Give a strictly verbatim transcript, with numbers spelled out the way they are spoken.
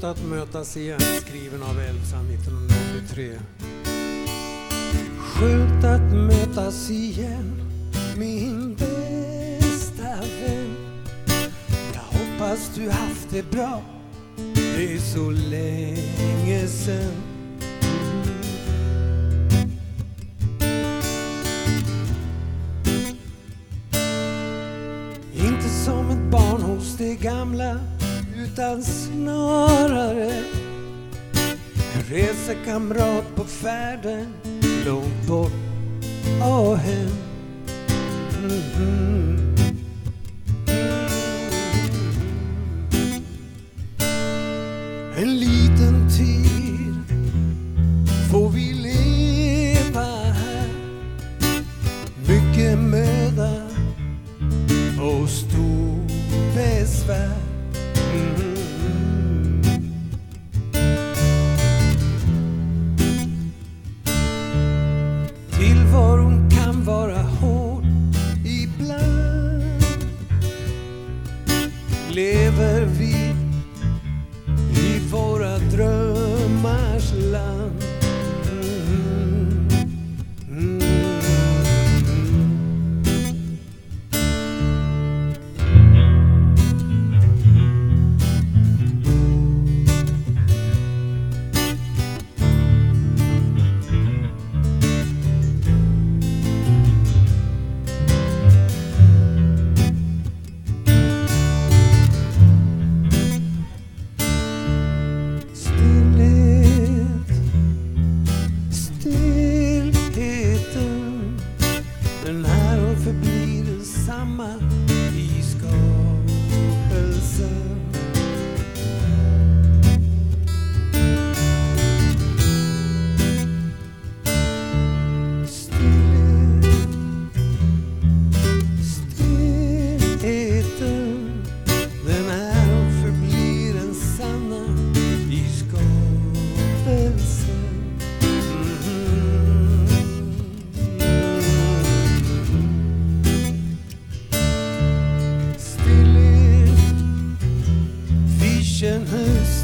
Skönt att mötas igen, skriven av Elsa nittonhundraåttiotre. Skönt att mötas igen, min bästa vän. Jag hoppas du haft det bra, det är så länge sen. Inte som ett barn hos det gamla, utan snarare en resekamrat på färden långt bort och hem. Mm-hmm. En liten tid får vi leva här, mycket möda och stor besvär. Mm. Tillvaron kan vara hård ibland. Lever vi i våra drömmars land. Mm. Mm. Den här och förblir densamma i skapelsen. Stillhet, stillheten, den här och förblir densamma i skapelsen. Höst